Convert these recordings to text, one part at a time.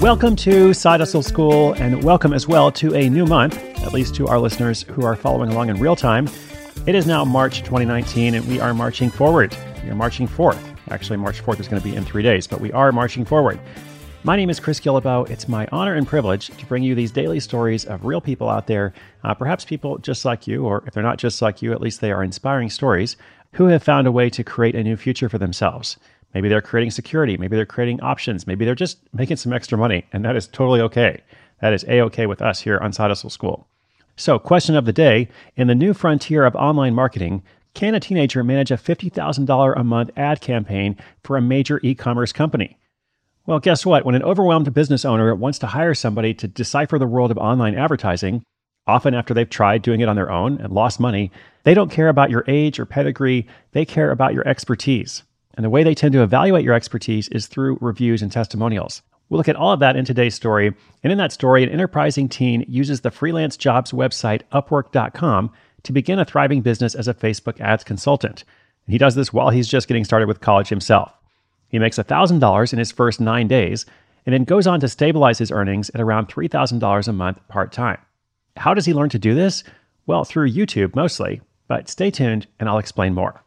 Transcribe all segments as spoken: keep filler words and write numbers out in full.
Welcome to Side Hustle School, and welcome as well to a new month, at least to our listeners who are following along in real time. It is now March twenty nineteen, and we are marching forward. We are marching forth. Actually, March fourth is going to be in three days, but we are marching forward. My name is Chris Guillebeau. It's my honor and privilege to bring you these daily stories of real people out there, uh, perhaps people just like you, or if they're not just like you, at least they are inspiring stories, who have found a way to create a new future for themselves. Maybe they're creating security. Maybe they're creating options. Maybe they're just making some extra money, and that is totally okay. That is A-okay with us here on Side Hustle School. So, question of the day, in the new frontier of online marketing, can a teenager manage a fifty thousand dollars a month ad campaign for a major e-commerce company? Well, guess what? When an overwhelmed business owner wants to hire somebody to decipher the world of online advertising, often after they've tried doing it on their own and lost money, they don't care about your age or pedigree. They care about your expertise. And the way they tend to evaluate your expertise is through reviews and testimonials. We'll look at all of that in today's story. And in that story, an enterprising teen uses the freelance jobs website Upwork dot com to begin a thriving business as a Facebook ads consultant. And he does this while he's just getting started with college himself. He makes one thousand dollars in his first nine days and then goes on to stabilize his earnings at around three thousand dollars a month part-time. How does he learn to do this? Well, through YouTube mostly, but stay tuned and I'll explain more.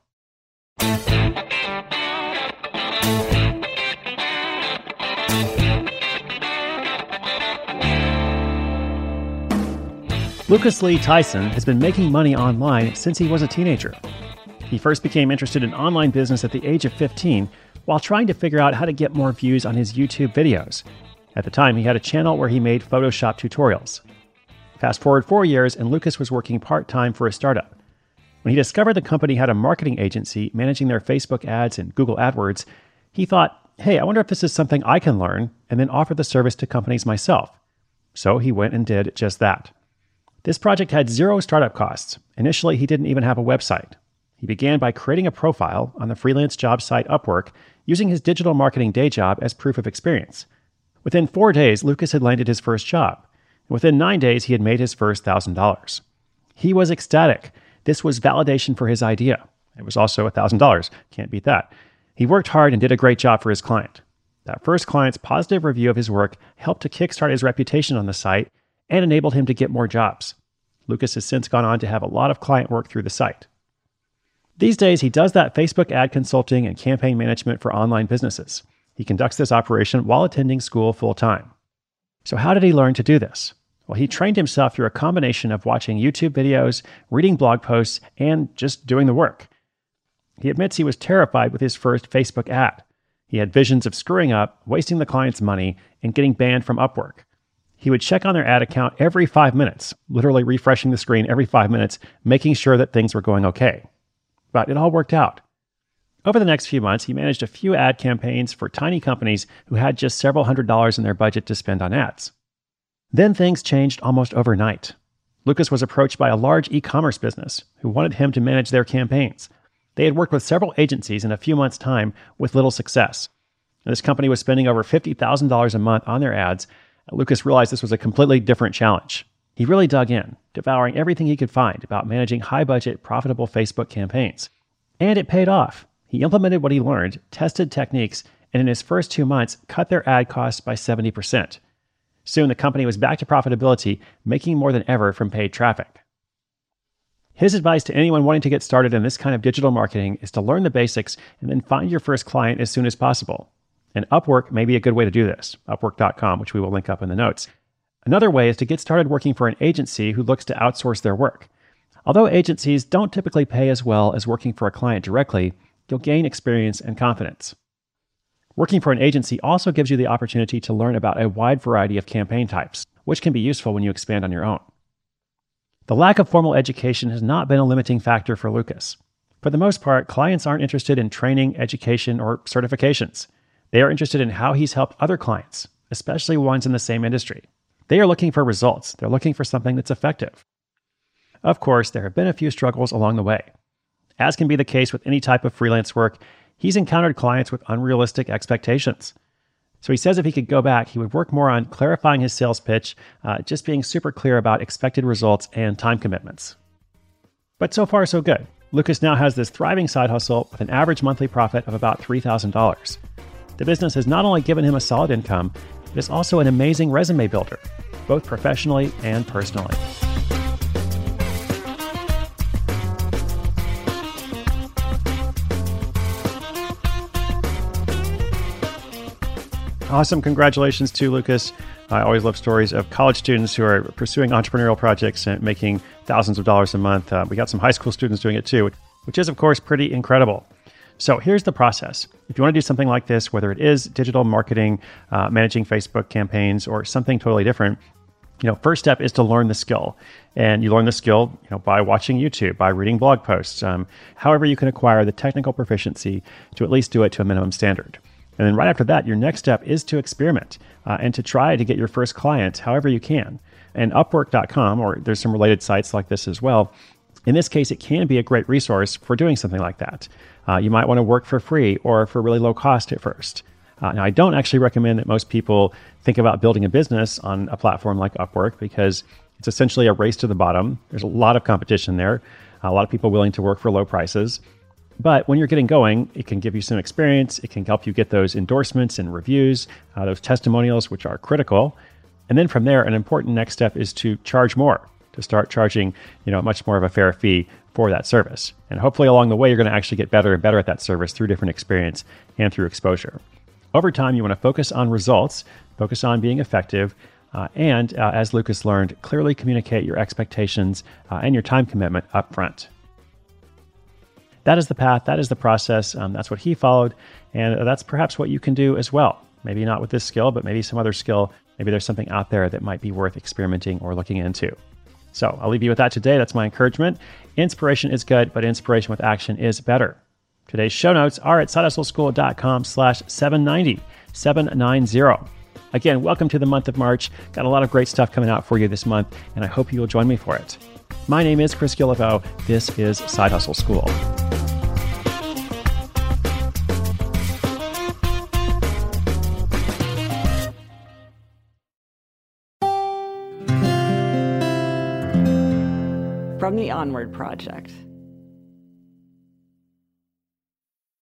Lucas Lee Tyson has been making money online since he was a teenager. He first became interested in online business at the age of fifteen while trying to figure out how to get more views on his YouTube videos. At the time, he had a channel where he made Photoshop tutorials. Fast forward four years, and Lucas was working part-time for a startup. When he discovered the company had a marketing agency managing their Facebook ads and Google AdWords, he thought, hey, I wonder if this is something I can learn and then offer the service to companies myself. So he went and did just that. This project had zero startup costs. Initially, he didn't even have a website. He began by creating a profile on the freelance job site Upwork, using his digital marketing day job as proof of experience. Within four days, Lucas had landed his first job. And within nine days, he had made his first one thousand dollars. He was ecstatic. This was validation for his idea. It was also one thousand dollars. Can't beat that. He worked hard and did a great job for his client. That first client's positive review of his work helped to kickstart his reputation on the site and enabled him to get more jobs. Lucas has since gone on to have a lot of client work through the site. These days, he does that Facebook ad consulting and campaign management for online businesses. He conducts this operation while attending school full-time. So how did he learn to do this? Well, he trained himself through a combination of watching YouTube videos, reading blog posts, and just doing the work. He admits he was terrified with his first Facebook ad. He had visions of screwing up, wasting the client's money, and getting banned from Upwork. He would check on their ad account every five minutes, literally refreshing the screen every five minutes, making sure that things were going okay. But it all worked out. Over the next few months, he managed a few ad campaigns for tiny companies who had just several hundred dollars in their budget to spend on ads. Then things changed almost overnight. Lucas was approached by a large e-commerce business who wanted him to manage their campaigns. They had worked with several agencies in a few months' time with little success. This company was spending over fifty thousand dollars a month on their ads. Lucas realized this was a completely different challenge. He really dug in, devouring everything he could find about managing high-budget, profitable Facebook campaigns. And it paid off. He implemented what he learned, tested techniques, and in his first two months, cut their ad costs by seventy percent. Soon, the company was back to profitability, making more than ever from paid traffic. His advice to anyone wanting to get started in this kind of digital marketing is to learn the basics and then find your first client as soon as possible. And Upwork may be a good way to do this, Upwork dot com, which we will link up in the notes. Another way is to get started working for an agency who looks to outsource their work. Although agencies don't typically pay as well as working for a client directly, you'll gain experience and confidence. Working for an agency also gives you the opportunity to learn about a wide variety of campaign types, which can be useful when you expand on your own. The lack of formal education has not been a limiting factor for Lucas. For the most part, clients aren't interested in training, education, or certifications. They are interested in how he's helped other clients, especially ones in the same industry. They are looking for results. They're looking for something that's effective. Of course, there have been a few struggles along the way. As can be the case with any type of freelance work, he's encountered clients with unrealistic expectations. So he says if he could go back, he would work more on clarifying his sales pitch, uh, just being super clear about expected results and time commitments. But so far, so good. Lucas now has this thriving side hustle with an average monthly profit of about three thousand dollars. The business has not only given him a solid income, It is also an amazing resume builder, both professionally and personally. Awesome. Congratulations to Lucas. I always love stories of college students who are pursuing entrepreneurial projects and making thousands of dollars a month. Uh, we got some high school students doing it too, which is, of course, pretty incredible. So here's the process. If you want to do something like this, whether it is digital marketing, uh, managing Facebook campaigns, or something totally different, you know, first step is to learn the skill. And you learn the skill, you know, by watching YouTube, by reading blog posts, um, however you can acquire the technical proficiency to at least do it to a minimum standard. And then right after that, your next step is to experiment uh, and to try to get your first client however you can. And Upwork dot com, or there's some related sites like this as well, in this case, it can be a great resource for doing something like that. Uh, you might want to work for free or for really low cost at first. Uh, now, I don't actually recommend that most people think about building a business on a platform like Upwork because it's essentially a race to the bottom. There's a lot of competition there, a lot of people willing to work for low prices. But when you're getting going, it can give you some experience. It can help you get those endorsements and reviews, uh, those testimonials, which are critical. And then from there, an important next step is to charge more, to start charging, you know, much more of a fair fee for that service. And hopefully along the way, you're going to actually get better and better at that service through different experience and through exposure. Over time, you want to focus on results, focus on being effective, uh, and uh, as Lucas learned, clearly communicate your expectations uh, and your time commitment up front. That is the path. That is the process. Um, that's what he followed. And that's perhaps what you can do as well. Maybe not with this skill, but maybe some other skill. Maybe there's something out there that might be worth experimenting or looking into. So I'll leave you with that today. That's my encouragement. Inspiration is good, but inspiration with action is better. Today's show notes are at sidehustleschool.com slash 790, 790. Again, welcome to the month of March. Got a lot of great stuff coming out for you this month, and I hope you will join me for it. My name is Chris Guillebeau. This is Side Hustle School. From the Onward Project.